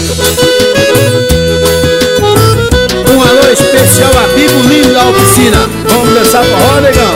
Um alô especial a Bibo Lindo da oficina. Vamos dançar forró, negão?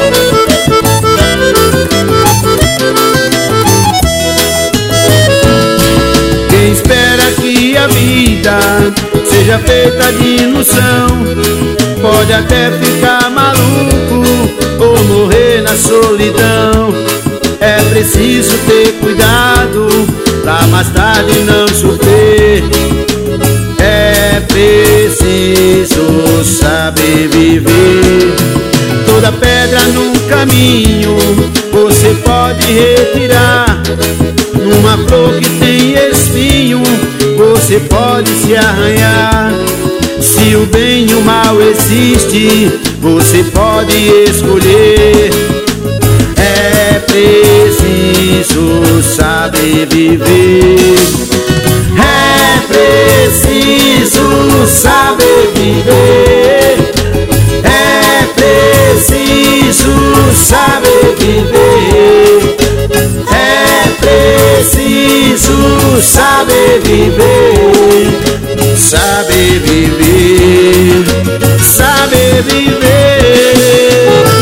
Quem espera que a vida seja feita de ilusão pode até ficar maluco ou morrer na solidão. É preciso ter cuidado pra mais tarde não sofrer. É preciso saber viver. Toda pedra num caminho você pode retirar. Numa flor que tem espinho você pode se arranhar. Se o bem e o mal existe, você pode escolher. É preciso saber viver. É preciso saber viver. É preciso saber viver. É preciso saber viver. Saber viver. Saber viver.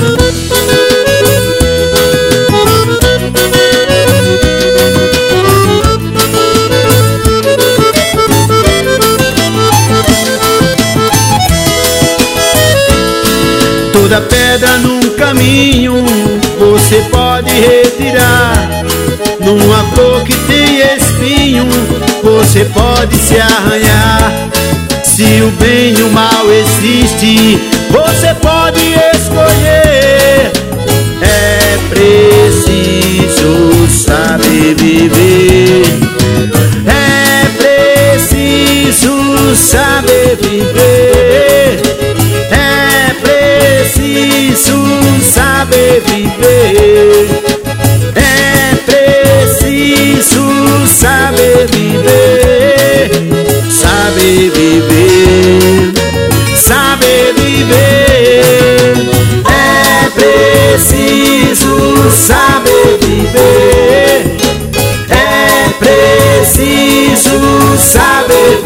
Toda pedra num caminho você pode retirar. Numa flor que tem espinho você pode se arranhar. Se o bem e o mal existe, você pode escolher. É preciso saber viver. É preciso saber viver. É preciso saber viver. É preciso saber viver. Saber viver. Saber viver. É preciso saber viver. É preciso saber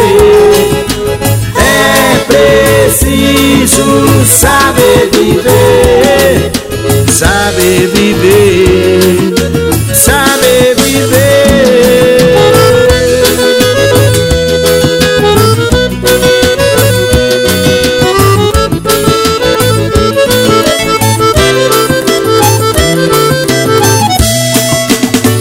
viver. É preciso saber viver.